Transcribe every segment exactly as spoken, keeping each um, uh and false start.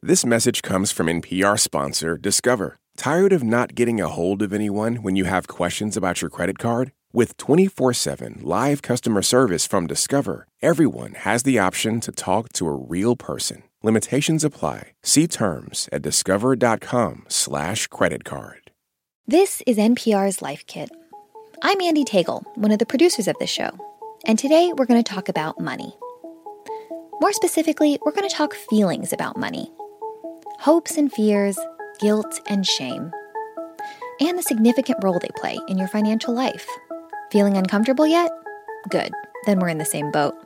This message comes from N P R sponsor Discover. Tired of not getting a hold of anyone when you have questions about your credit card? With twenty-four seven live customer service from Discover, everyone has the option to talk to a real person. Limitations apply. See terms at discover.com slash credit card. This is N P R's Life Kit. I'm Andy Tagle, one of the producers of this show. And today we're going to talk about money. More specifically, we're going to talk feelings about money. Hopes and fears, guilt and shame, and the significant role they play in your financial life. Feeling uncomfortable yet? Good, then we're in the same boat.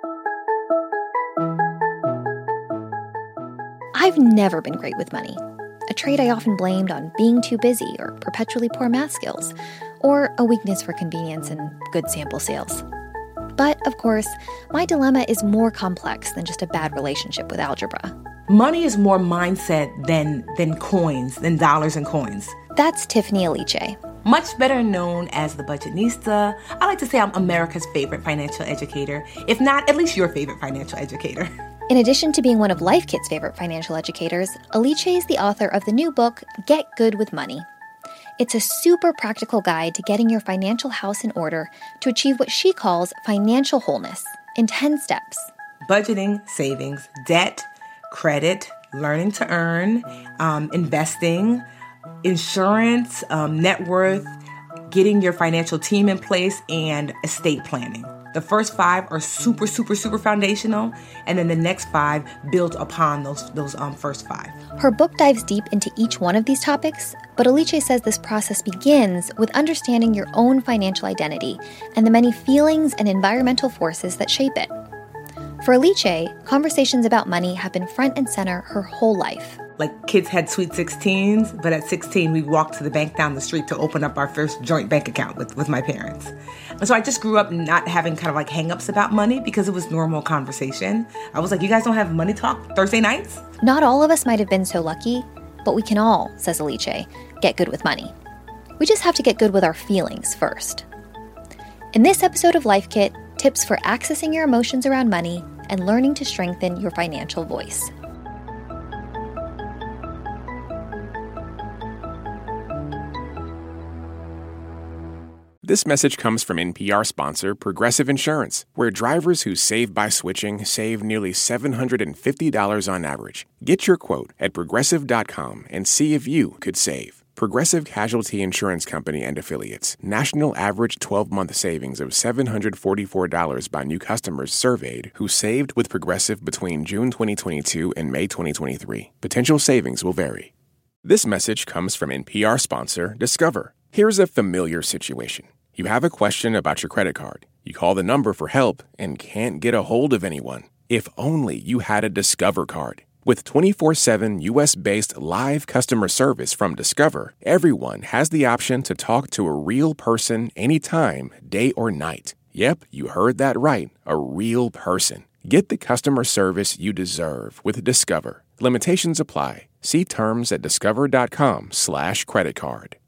I've never been great with money, a trait I often blamed on being too busy or perpetually poor math skills, or a weakness for convenience and good sample sales. But, of course, my dilemma is more complex than just a bad relationship with algebra. Money is more mindset than than coins, than dollars and coins. That's Tiffany Aliche. Much better known as the Budgetnista. I like to say I'm America's favorite financial educator, if not at least your favorite financial educator. In addition to being one of Life Kit's favorite financial educators, Aliche is the author of the new book, Get Good with Money. It's a super practical guide to getting your financial house in order to achieve what she calls financial wholeness in ten steps. Budgeting, savings, debt, credit, learning to earn, um, investing, insurance, um, net worth, getting your financial team in place, and estate planning. The first five are super, super, super foundational, and then the next five build upon those those um, first five. Her book dives deep into each one of these topics, but Aliche says this process begins with understanding your own financial identity and the many feelings and environmental forces that shape it. For Aliche, conversations about money have been front and center her whole life. Like kids had sweet sixteens, but at sixteen, we walked to the bank down the street to open up our first joint bank account with, with my parents. And so I just grew up not having kind of like hang-ups about money because it was normal conversation. I was like, you guys don't have money talk Thursday nights? Not all of us might have been so lucky, but we can all, says Aliche, get good with money. We just have to get good with our feelings first. In this episode of Life Kit, tips for accessing your emotions around money and learning to strengthen your financial voice. This message comes from N P R sponsor Progressive Insurance, where drivers who save by switching save nearly seven hundred fifty dollars on average. Get your quote at progressive dot com and see if you could save. Progressive Casualty Insurance Company and Affiliates. National average twelve-month savings of seven hundred forty-four dollars by new customers surveyed who saved with Progressive between June twenty twenty-two and May twenty twenty-three. Potential savings will vary. This message comes from N P R sponsor Discover. Here's a familiar situation. You have a question about your credit card. You call the number for help and can't get a hold of anyone. If only you had a Discover card. With twenty-four seven U S-based live customer service from Discover, everyone has the option to talk to a real person anytime, day or night. Yep, you heard that right, a real person. Get the customer service you deserve with Discover. Limitations apply. See terms at discover.com slash credit card.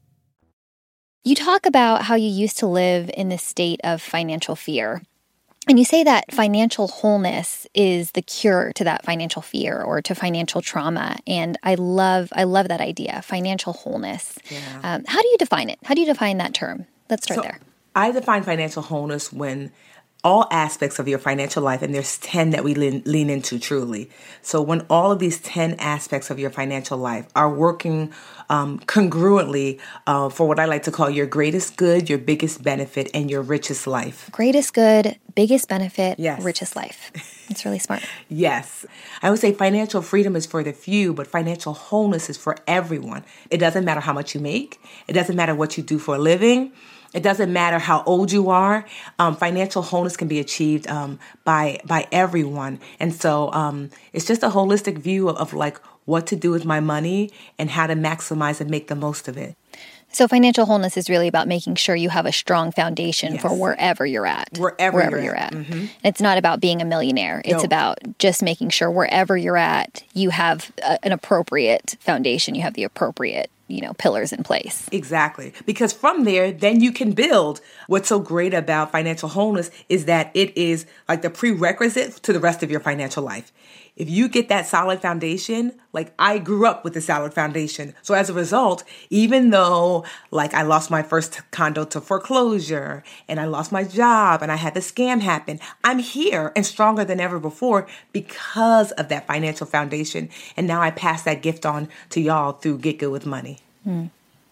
You talk about how you used to live in this state of financial fear. And you say that financial wholeness is the cure to that financial fear or to financial trauma. And I love I love that idea, financial wholeness. Yeah. Um, how do you define it? How do you define that term? Let's start so there. I define financial wholeness when all aspects of your financial life, and there's ten that we lean, lean into truly. So when all of these ten aspects of your financial life are working um, congruently uh, for what I like to call your greatest good, your biggest benefit, and your richest life. Greatest good, biggest benefit, yes. Richest life. It's really smart. Yes. I would say financial freedom is for the few, but financial wholeness is for everyone. It doesn't matter how much you make. It doesn't matter what you do for a living. It doesn't matter how old you are. Um, financial wholeness can be achieved um, by by everyone. And so um, it's just a holistic view of, of like what to do with my money and how to maximize and make the most of it. So financial wholeness is really about making sure you have a strong foundation Yes. for wherever you're at. Wherever, wherever you're, you're at. at. Mm-hmm. And it's not about being a millionaire. It's No. about just making sure wherever you're at, you have a, an appropriate foundation. You have the appropriate, you know, pillars in place. Exactly. Because from there, then you can build. What's so great about financial wholeness is that it is like the prerequisite to the rest of your financial life. if you get that solid foundation, like I grew up with a solid foundation. So as a result, even though like I lost my first condo to foreclosure and I lost my job and I had the scam happen, I'm here and stronger than ever before because of that financial foundation. And now I pass that gift on to y'all through Get Good with Money. Hmm.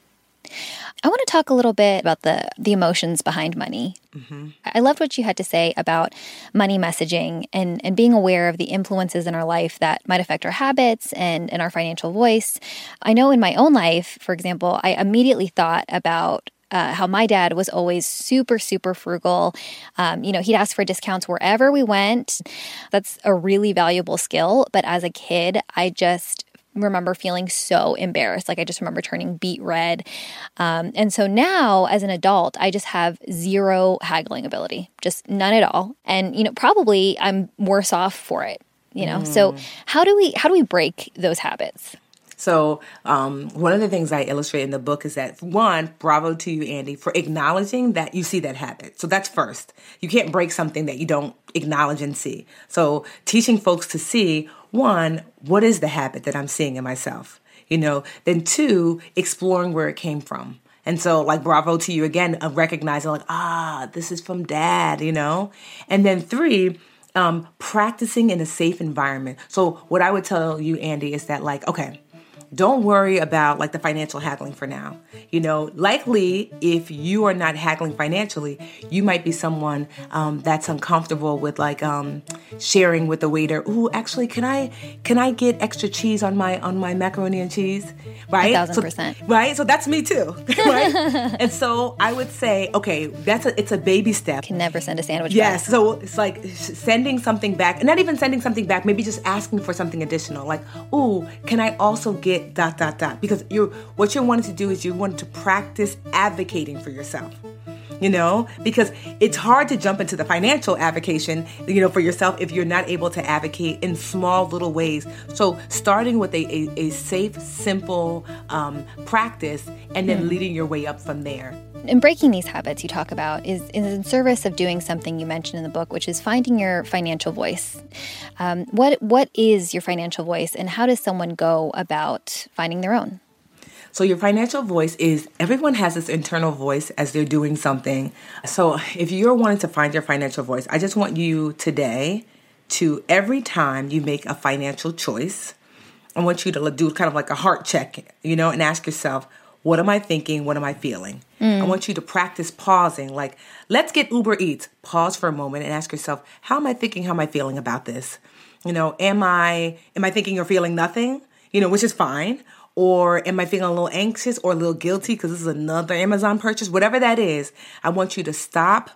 I want to talk a little bit about the the emotions behind money. Mm-hmm. I loved what you had to say about money messaging and, and being aware of the influences in our life that might affect our habits and, and our financial voice. I know in my own life, for example, I immediately thought about Uh, how my dad was always super, super frugal. Um, you know, he'd ask for discounts wherever we went. That's a really valuable skill. But as a kid, I just remember feeling so embarrassed. Like I just remember turning beet red. Um, and so now as an adult, I just have zero haggling ability, just none at all. And, you know, probably I'm worse off for it, you know? Mm. So how do we, how do we break those habits? So um, one of the things I illustrate in the book is that, one, bravo to you, Andy, for acknowledging that you see that habit. So that's first. You can't break something that you don't acknowledge and see. So teaching folks to see, one, what is the habit that I'm seeing in myself? You know, then two, exploring where it came from. And so like, bravo to you again, of recognizing like, ah, this is from dad, you know? And then three, um, practicing in a safe environment. So what I would tell you, Andy, is that like, okay, don't worry about like the financial haggling for now. You know, likely if you are not haggling financially, you might be someone um, that's uncomfortable with like um, sharing with the waiter. Ooh, actually, can I can I get extra cheese on my on my macaroni and cheese? Right, a thousand percent. So, right. So that's me too. Right. And so I would say, okay, that's a it's a baby step. Can never send a sandwich. Yes. Back. So it's like sending something back, and not even sending something back. Maybe just asking for something additional. Like, ooh, can I also get dot, dot, dot. Because you're, what you're wanting to do is you want to practice advocating for yourself, you know, because it's hard to jump into the financial advocation, you know, for yourself if you're not able to advocate in small little ways. So starting with a, a, a safe, simple um, practice and then mm. leading your way up from there. And breaking these habits you talk about is, is in service of doing something you mentioned in the book, which is finding your financial voice. Um, what what is your financial voice, and how does someone go about finding their own? So your financial voice is, everyone has this internal voice as they're doing something. So if you're wanting to find your financial voice, I just want you today to, every time you make a financial choice, I want you to do kind of like a heart check, you know, and ask yourself, what am I thinking? What am I feeling? Mm. I want you to practice pausing. Like, let's get Uber Eats. Pause for a moment and ask yourself, how am I thinking? How am I feeling about this? You know, am I am I thinking or feeling nothing? You know, which is fine. Or am I feeling a little anxious or a little guilty because this is another Amazon purchase? Whatever that is, I want you to stop,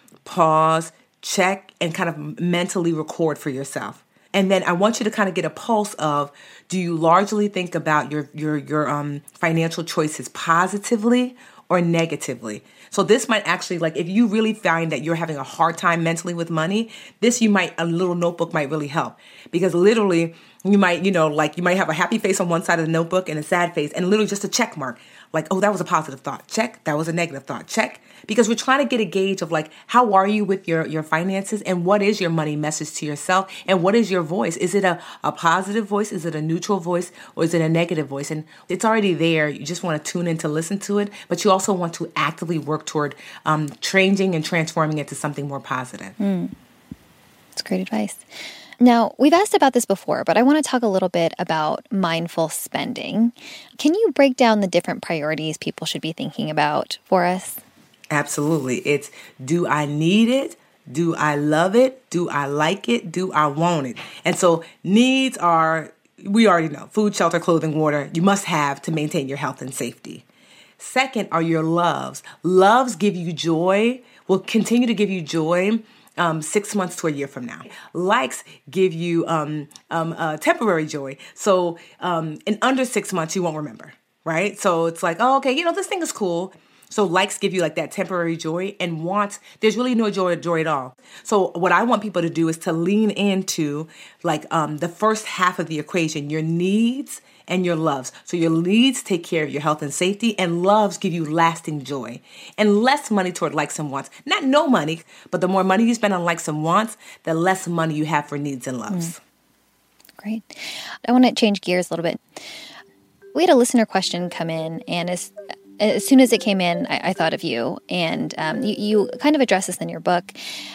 pause, check, and kind of mentally record for yourself. And then I want you to kind of get a pulse of, do you largely think about your your your um financial choices positively or negatively? So this might actually, like, if you really find that you're having a hard time mentally with money, this you might, a little notebook might really help. Because literally, you might, you know, like you might have a happy face on one side of the notebook and a sad face, and literally just a check mark. Like, oh, that was a positive thought. Check. That was a negative thought. Check. Because we're trying to get a gauge of like, how are you with your, your finances, and what is your money message to yourself, and what is your voice? Is it a, a positive voice? Is it a neutral voice, or is it a negative voice? And it's already there. You just want to tune in to listen to it, but you also want to actively work toward um, changing and transforming it to something more positive. Mm. That's great advice. Now, we've asked about this before, but I want to talk a little bit about mindful spending. Can you break down the different priorities people should be thinking about for us? Absolutely. It's, do I need it? Do I love it? Do I like it? Do I want it? And so needs are, we already know, food, shelter, clothing, water, you must have to maintain your health and safety. Second are your loves. Loves give you joy, will continue to give you joy Um, six months to a year from now. Likes give you um, um, uh, temporary joy. So um, in under six months, you won't remember, right? So it's like, oh, okay, you know, this thing is cool. So likes give you like that temporary joy, and wants, there's really no joy, joy at all. So what I want people to do is to lean into like um, the first half of the equation, your needs and your loves. So your needs take care of your health and safety, and loves give you lasting joy. And less money toward likes and wants. Not no money, but the more money you spend on likes and wants, the less money you have for needs and loves. Mm. Great. I want to change gears a little bit. We had a listener question come in, and as as soon as it came in, I, I thought of you, and um, you, you kind of address this in your book.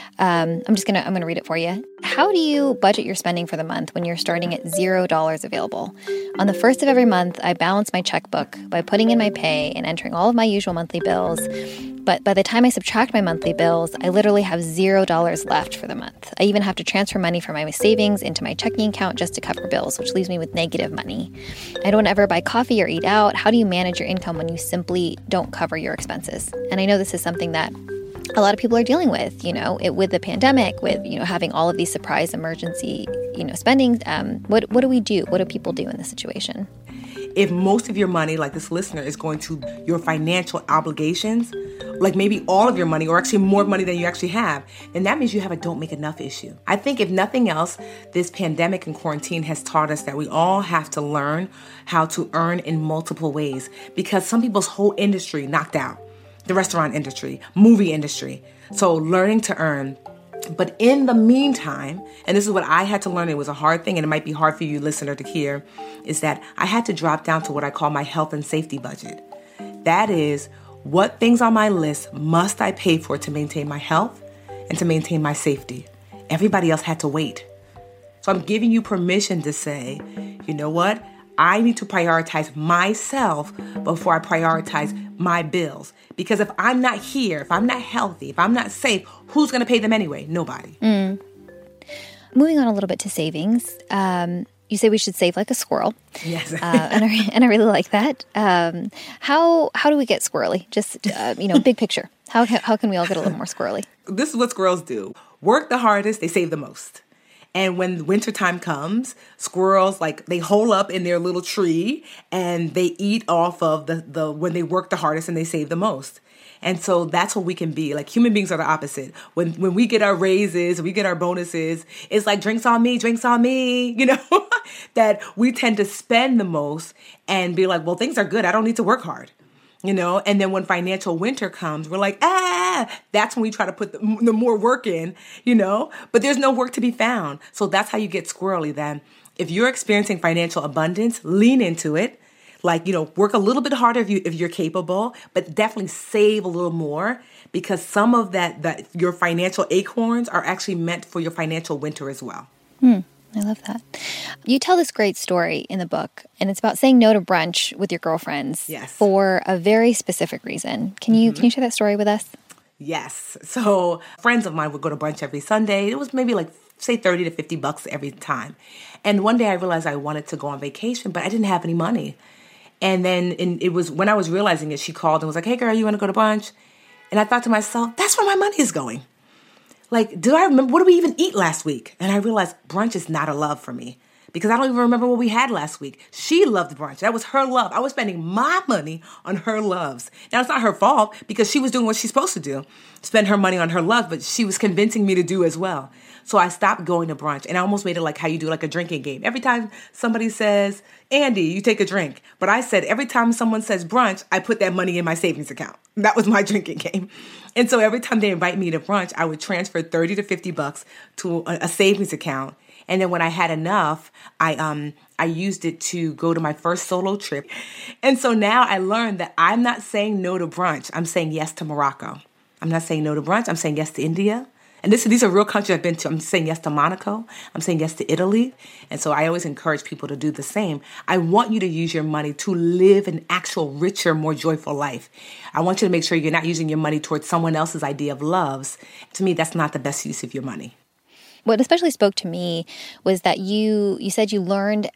Um, I'm just gonna I'm gonna read it for you. How do you budget your spending for the month when you're starting at zero dollars available? On the first of every month, I balance my checkbook by putting in my pay and entering all of my usual monthly bills. But by the time I subtract my monthly bills, I literally have zero dollars left for the month. I even have to transfer money from my savings into my checking account just to cover bills, which leaves me with negative money. I don't ever buy coffee or eat out. How do you manage your income when you simply don't cover your expenses? And I know this is something that a lot of people are dealing with, you know, it, with the pandemic, with, you know, having all of these surprise emergency, you know, spending. Um, what what do we do? What do people do in this situation? If most of your money, like this listener, is going to your financial obligations, like maybe all of your money or actually more money than you actually have, then that means you have a don't make enough issue. I think if nothing else, this pandemic and quarantine has taught us that we all have to learn how to earn in multiple ways, because some people's whole industry knocked out. The restaurant industry, movie industry. So learning to earn. But in the meantime, and this is what I had to learn, it was a hard thing, and it might be hard for you, listener, to hear, is that I had to drop down to what I call my health and safety budget. That is, what things on my list must I pay for to maintain my health and to maintain my safety? Everybody else had to wait. So I'm giving you permission to say, you know what? I need to prioritize myself before I prioritize my bills. Because if I'm not here, if I'm not healthy, if I'm not safe, who's going to pay them anyway? Nobody. Mm. Moving on a little bit to savings, um, you say we should save like a squirrel. Yes. uh, and, I, and I really like that. Um, how how do we get squirrely? Just, uh, you know, big picture. How, how can we all get a little more squirrely? This is what squirrels do. Work the hardest, they save the most. And when wintertime comes, squirrels, like, they hole up in their little tree and they eat off of the, the when they work the hardest and they save the most. And so that's what we can be. Like, human beings are the opposite. When when we get our raises, we get our bonuses, it's like drinks on me, drinks on me, you know, that we tend to spend the most and be like, well, things are good. I don't need to work hard. You know, and then when financial winter comes, we're like, ah, that's when we try to put the, the more work in, you know, but there's no work to be found. So that's how you get squirrely then. If you're experiencing financial abundance, lean into it. Like, you know, work a little bit harder if, you, if you're capable, but definitely save a little more, because some of that, that your financial acorns are actually meant for your financial winter as well. Hmm. I love that. You tell this great story in the book, and it's about saying no to brunch with your girlfriends. Yes. For a very specific reason. Can you mm-hmm. can you share that story with us? Yes. So friends of mine would go to brunch every Sunday. It was maybe like, say, thirty to fifty bucks every time. And one day I realized I wanted to go on vacation, but I didn't have any money. And then in, it was when I was realizing it, she called and was like, hey, girl, you want to go to brunch? And I thought to myself, that's where my money is going. Like, do I remember, what did we even eat last week? And I realized brunch is not a love for me, because I don't even remember what we had last week. She loved brunch. That was her love. I was spending my money on her loves. Now, it's not her fault, because she was doing what she's supposed to do, spend her money on her love, but she was convincing me to do as well. So I stopped going to brunch, and I almost made it like how you do like a drinking game. Every time somebody says, Andy, you take a drink. But I said every time someone says brunch, I put that money in my savings account. That was my drinking game. And so every time they invite me to brunch, I would transfer thirty to fifty bucks to a, a savings account. And then when I had enough, I um I used it to go to my first solo trip. And so now I learned that I'm not saying no to brunch. I'm saying yes to Morocco. I'm not saying no to brunch. I'm saying yes to India. And this, these are real countries I've been to. I'm saying yes to Monaco. I'm saying yes to Italy. And so I always encourage people to do the same. I want you to use your money to live an actual richer, more joyful life. I want you to make sure you're not using your money towards someone else's idea of loves. To me, that's not the best use of your money. What especially spoke to me was that you you said you learned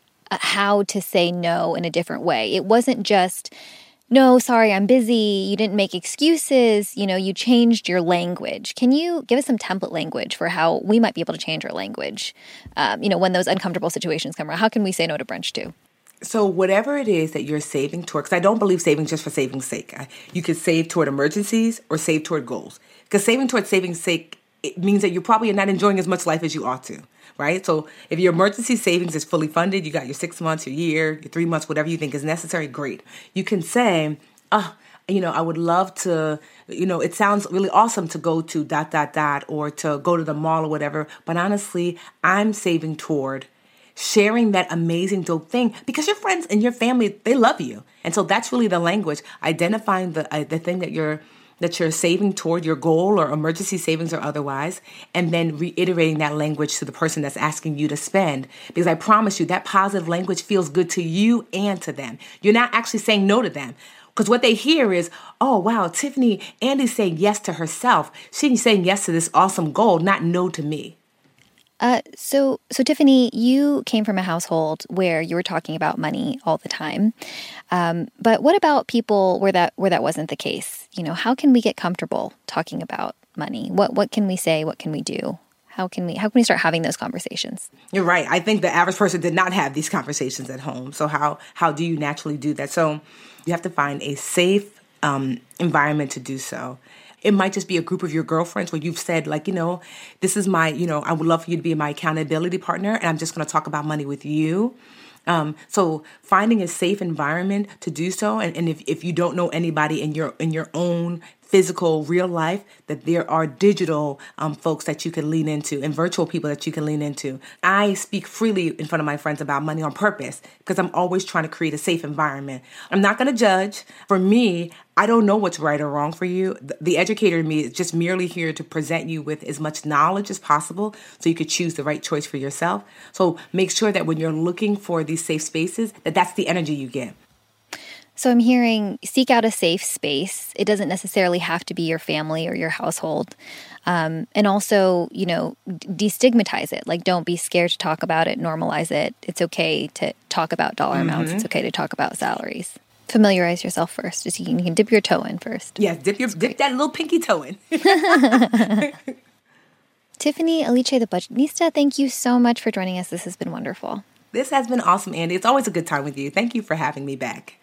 how to say no in a different way. It wasn't just, no, sorry, I'm busy. You didn't make excuses. You know, you changed your language. Can you give us some template language for how we might be able to change our language, um, you know, when those uncomfortable situations come around? How can we say no to brunch too? So whatever it is that you're saving toward, because I don't believe saving just for saving's sake. You could save toward emergencies or save toward goals. Because saving toward saving's sake, it means that you probably are not enjoying as much life as you ought to, right? So if your emergency savings is fully funded, you got your six months, your year, your three months, whatever you think is necessary, great. You can say, oh, you know, I would love to, you know, it sounds really awesome to go to dot, dot, dot, or to go to the mall or whatever. But honestly, I'm saving toward sharing that amazing, dope thing, because your friends and your family, they love you. And so that's really the language, identifying the uh, the thing that you're that you're saving toward your goal or emergency savings or otherwise, and then reiterating that language to the person that's asking you to spend. Because I promise you, that positive language feels good to you and to them. You're not actually saying no to them. Because what they hear is, oh, wow, Tiffany, Andy's saying yes to herself. She's saying yes to this awesome goal, not no to me. Uh, so, so Tiffany, you came from a household where you were talking about money all the time. Um, but what about people where that where that wasn't the case? You know, how can we get comfortable talking about money? What what can we say? What can we do? How can we how can we start having those conversations? You're right. I think the average person did not have these conversations at home. So how how do you naturally do that? So you have to find a safe um, environment to do so. It might just be a group of your girlfriends where you've said, like, you know, this is my, you know, I would love for you to be my accountability partner, and I'm just going to talk about money with you. Um, so finding a safe environment to do so. And, and if, if you don't know anybody in your in your own physical, real life, that there are digital um, folks that you can lean into and virtual people that you can lean into. I speak freely in front of my friends about money on purpose because I'm always trying to create a safe environment. I'm not going to judge. For me, I don't know what's right or wrong for you. The, the educator in me is just merely here to present you with as much knowledge as possible so you could choose the right choice for yourself. So make sure that when you're looking for these safe spaces, that that's the energy you get. So I'm hearing seek out a safe space. It doesn't necessarily have to be your family or your household. Um, and also, you know, destigmatize it. Like, don't be scared to talk about it, normalize it. It's okay to talk about dollar mm-hmm. amounts. It's okay to talk about salaries. Familiarize yourself first. Just you can, you can dip your toe in first. Yes, dip your dip that little pinky toe in. Tiffany Aliche, the Budgetnista, thank you so much for joining us. This has been wonderful. This has been awesome, Andy. It's always a good time with you. Thank you for having me back.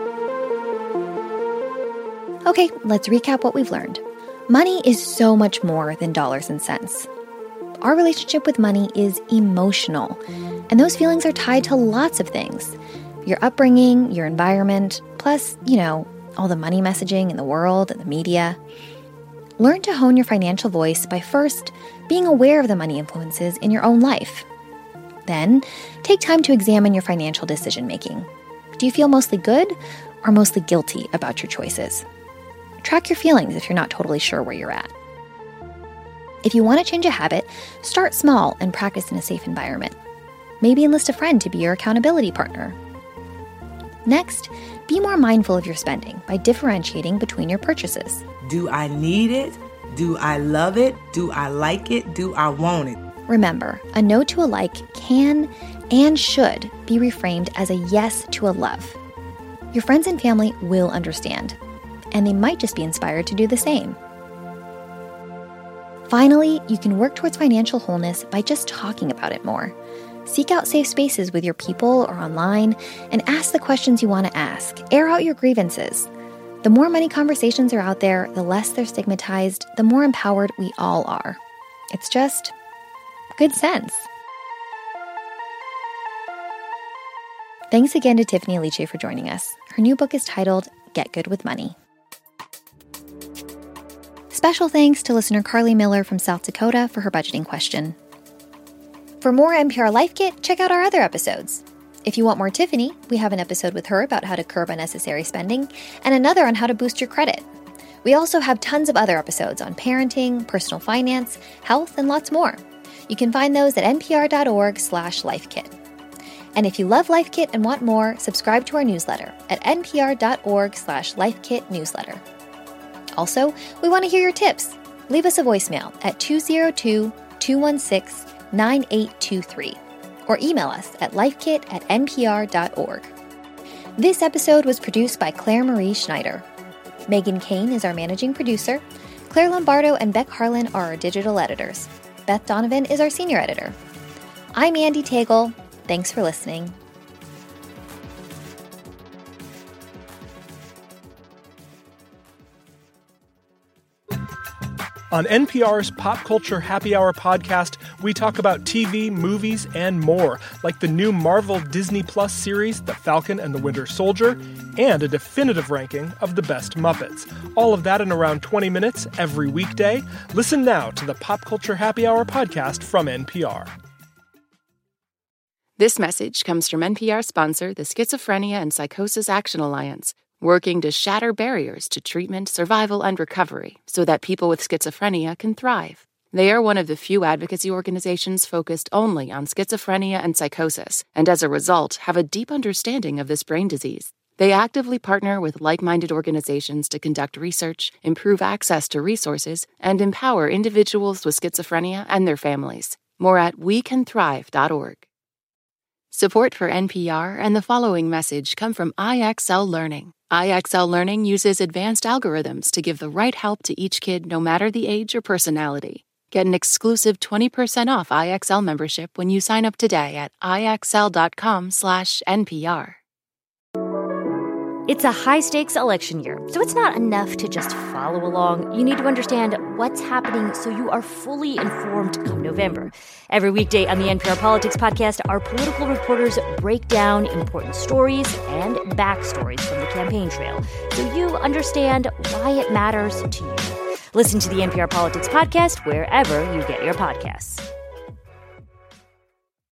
Okay, let's recap what we've learned. Money is so much more than dollars and cents. Our relationship with money is emotional, and those feelings are tied to lots of things. Your upbringing, your environment, plus, you know, all the money messaging in the world and the media. Learn to hone your financial voice by first being aware of the money influences in your own life. Then, take time to examine your financial decision-making. Do you feel mostly good or mostly guilty about your choices? Track your feelings if you're not totally sure where you're at. If you want to change a habit, start small and practice in a safe environment. Maybe enlist a friend to be your accountability partner. Next, be more mindful of your spending by differentiating between your purchases. Do I need it? Do I love it? Do I like it? Do I want it? Remember, a no to a like can and should be reframed as a yes to a love. Your friends and family will understand, and they might just be inspired to do the same. Finally, you can work towards financial wholeness by just talking about it more. Seek out safe spaces with your people or online and ask the questions you want to ask. Air out your grievances. The more money conversations are out there, the less they're stigmatized, the more empowered we all are. It's just good sense. Thanks again to Tiffany Aliche for joining us. Her new book is titled Get Good with Money. Special thanks to listener Carly Miller from South Dakota for her budgeting question. For more N P R Life Kit, check out our other episodes. If you want more Tiffany, we have an episode with her about how to curb unnecessary spending and another on how to boost your credit. We also have tons of other episodes on parenting, personal finance, health, and lots more. You can find those at npr.org slash lifekit. And if you love Life Kit and want more, subscribe to our newsletter at npr.org slash lifekit newsletter. Also, we want to hear your tips. Leave us a voicemail at two oh two, two one six, nine eight two three or email us at lifekit at npr.org. This episode was produced by Claire Marie Schneider. Megan Kane is our managing producer. Claire Lombardo and Beck Harlan are our digital editors. Beth Donovan is our senior editor. I'm Andy Tagle. Thanks for listening. On N P R's Pop Culture Happy Hour podcast, we talk about T V, movies, and more, like the new Marvel Disney Plus series, The Falcon and the Winter Soldier, and a definitive ranking of the best Muppets. All of that in around twenty minutes every weekday. Listen now to the Pop Culture Happy Hour podcast from N P R. This message comes from N P R sponsor, the Schizophrenia and Psychosis Action Alliance, working to shatter barriers to treatment, survival, and recovery so that people with schizophrenia can thrive. They are one of the few advocacy organizations focused only on schizophrenia and psychosis, and as a result, have a deep understanding of this brain disease. They actively partner with like-minded organizations to conduct research, improve access to resources, and empower individuals with schizophrenia and their families. More at we can thrive dot org. Support for N P R and the following message come from I X L Learning. I X L Learning uses advanced algorithms to give the right help to each kid no matter the age or personality. Get an exclusive twenty percent off I X L membership when you sign up today at I X L dot com slash N P R. It's a high-stakes election year, so it's not enough to just follow along. You need to understand what's happening so you are fully informed come November. Every weekday on the N P R Politics Podcast, our political reporters break down important stories and backstories from the campaign trail so you understand why it matters to you. Listen to the N P R Politics Podcast wherever you get your podcasts.